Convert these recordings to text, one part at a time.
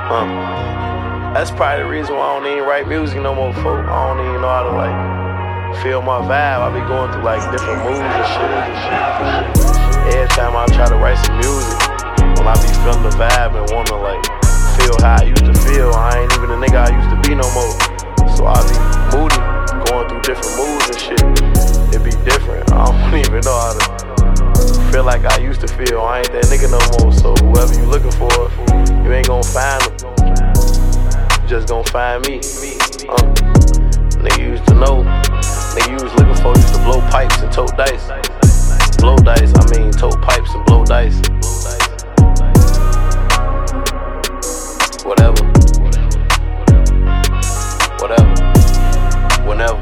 That's probably the reason why I don't even write music no more, folk. I don't even know how to like feel my vibe. I be going through like different moods and shit. Every time I try to write some music, when I be feeling the vibe and wanna like feel how I used to feel, I ain't even the nigga I used to be no more. So I be moody, going through different moods and shit. It be different. I don't even know how to feel like I used to feel. I ain't that nigga no more. So whoever you looking for, you ain't gon' find them. You just gon' find me. Nigga used to know. Nigga you was looking for used to blow pipes and tote dice. Blow dice, I mean tote pipes and blow dice. Whatever. Whenever.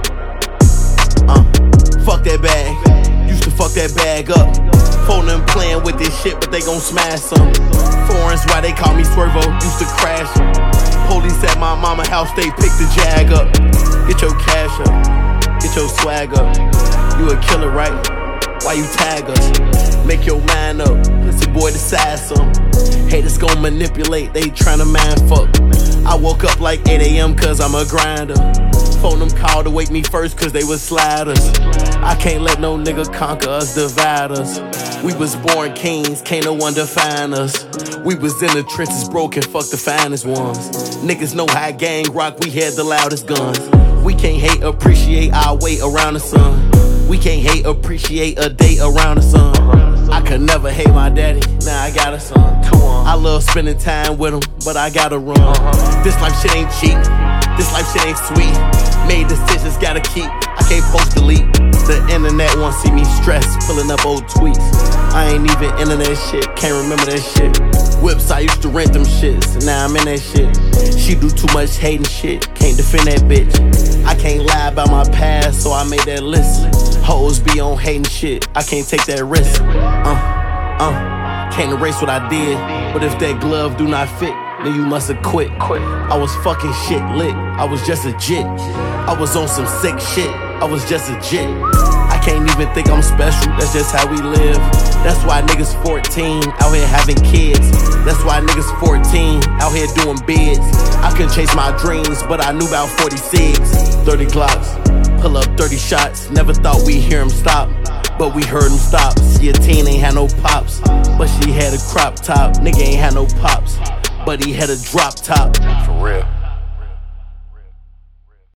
Fuck that bag. Used to fuck that bag up. Phone them playing with this shit, but they gon' smash some. Foreigns, why they call me Swervo, used to crash em. Police at my mama house, they pick the Jag up. Get your cash up, get your swag up. You a killer, right? Why you tag us? Make your mind up, pussy boy decide some. Haters gon' manipulate, they tryna mind fuck. I woke up like 8 a.m. cause I'm a grinder. Phone them call to wake me first cause they was sliders. I can't let no nigga conquer us, divide us. We was born kings, can't no one define us. We was in the trenches broken, fuck the finest ones. Niggas know how gang rock, we had the loudest guns. We can't hate, appreciate our way around the sun. We can't hate, appreciate a day around the sun. I could never hate my daddy, now I got a son. I love spending time with him, but I gotta run. This life shit ain't cheap, this life shit ain't sweet. Made decisions, gotta keep, I can't post delete. The internet wanna see me stressed, pulling up old tweets. I ain't even into that shit, can't remember that shit. Whips, I used to rent them shits, and now I'm in that shit. She do too much hating shit, can't defend that bitch. I can't lie about my past, so I made that list. Hoes be on hating shit, I can't take that risk. Can't erase what I did, but if that glove do not fit, then you must've quit. I was fucking shit lit, I was just a jit. I was on some sick shit, I was just a jit. I can't even think I'm special, that's just how we live. That's why niggas 14 out here having kids. That's why niggas 14 out here doing bids. I couldn't chase my dreams, but I knew about 46. 30 Glocks, pull up 30 shots. Never thought we'd hear him stop, but we heard him stop. See, a teen ain't had no pops, but she had a crop top. Nigga ain't had no pops, but he had a drop top. For real.